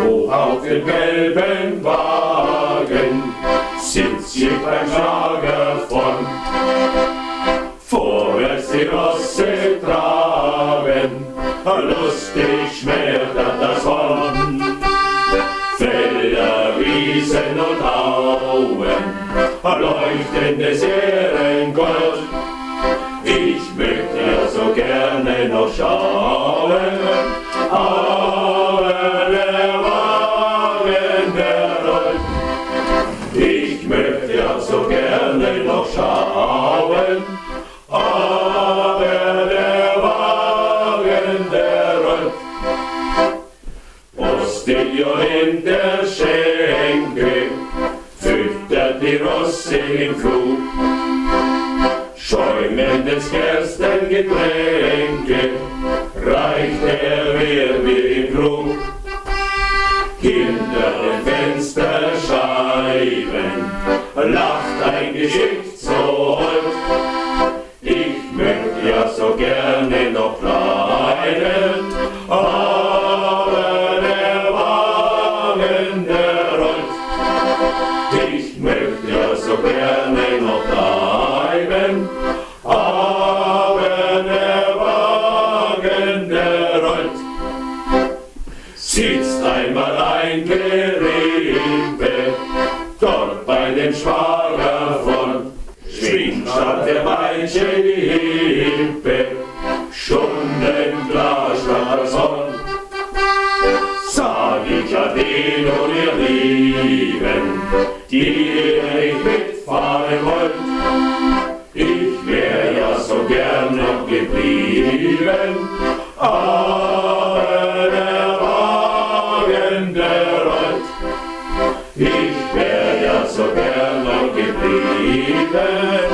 auf dem gelben Wagen sitzt ich beim Schlager von. Vorwärts die Rosse traben, lustig schmettert das Horn. Felder, Wiesen und Auen, leuchtendes Ehrengold. Ich möchte ja so gerne noch schauen, aber der Wagen, der rollt. Ich möchte ja so gerne noch schauen, aber der Wagen, der rollt. Postillon in der Schenke füttert die Rosse im Flug. Schäumendes Gerstengetränke reicht er mir im Krug. Hinter den Fensterscheiben lacht ein Geschicht so hold. Ich möchte ja so gerne noch bleiben, aber der Wagen, der rollt. Ich möchte ja so gerne noch bleiben, aber der Wagen, der rollt. Sitzt einmal ein Gerippe dort bei dem Schwager von, schwingt statt der Peitsche die Hippe, stundenklar statt das Horn. Sag ich Ade und ihr Lieben, die ihr nicht mitfahren wollt. Ich wär ja so gern noch geblieben, aber der Wagen, der rollt. Ich wär ja so gern noch geblieben,